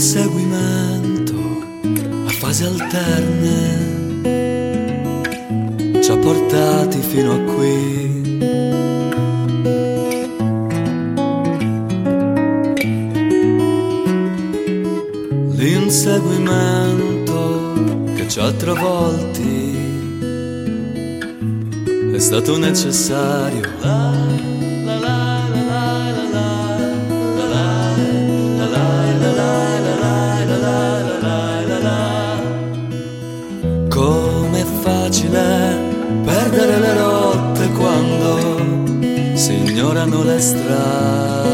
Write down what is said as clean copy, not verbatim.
L'inseguimento a fasi alterne ci ha portati fino a qui. L'inseguimento che ci ha travolti è stato necessario. Com'è facile perdere le rotte quando si ignorano le strade.